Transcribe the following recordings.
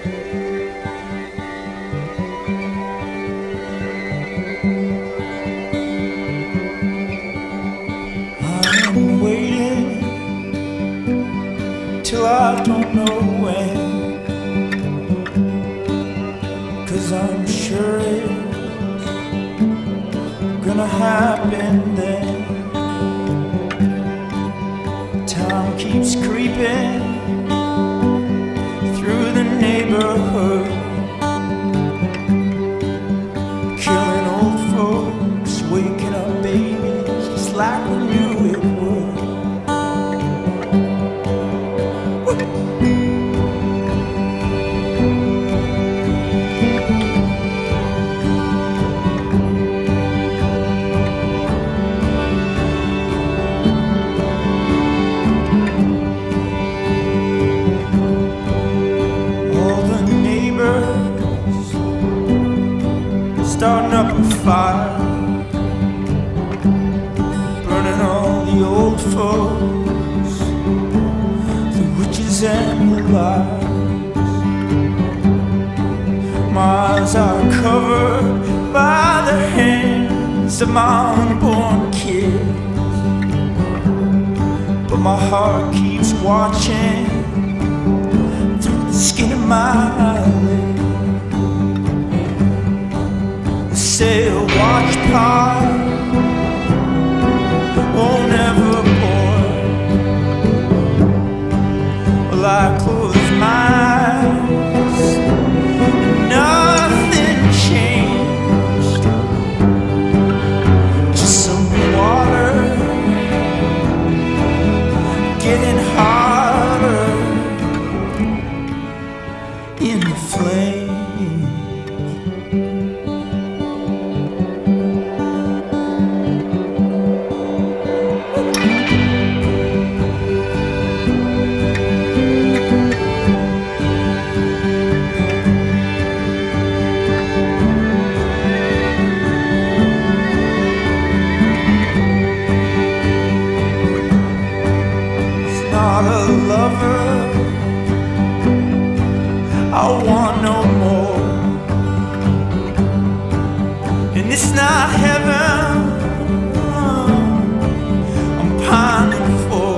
I'm waiting till I don't know when, 'cause I'm sure it's gonna happen then. Time keeps creeping through the neighborhood, killing old folks, waking up babies just like we knew it would. Starting up a fire, burning all the old folks, the witches and the lies. My eyes are covered by the hands of my unborn kids, but my heart keeps watching through the skin of my eyelids. Say a watch part won't ever pour. Well, I close my eyes, nothing changed. Just some water getting hotter in the flame. Not a lover, I want no more, and it's not heaven I'm pining for,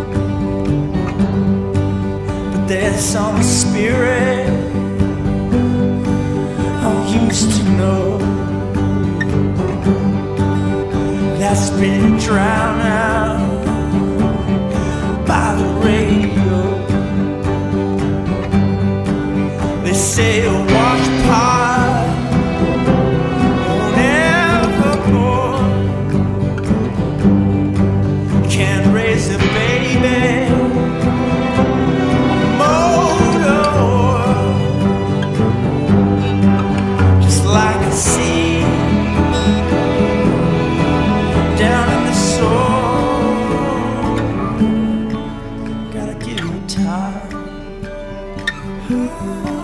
but there's some spirit I used to know that's been drowned out by the radio. They say a wash pot won't ever pour, can't raise a baby, a motor oil, just like a seed down in the soil. Gotta give it time.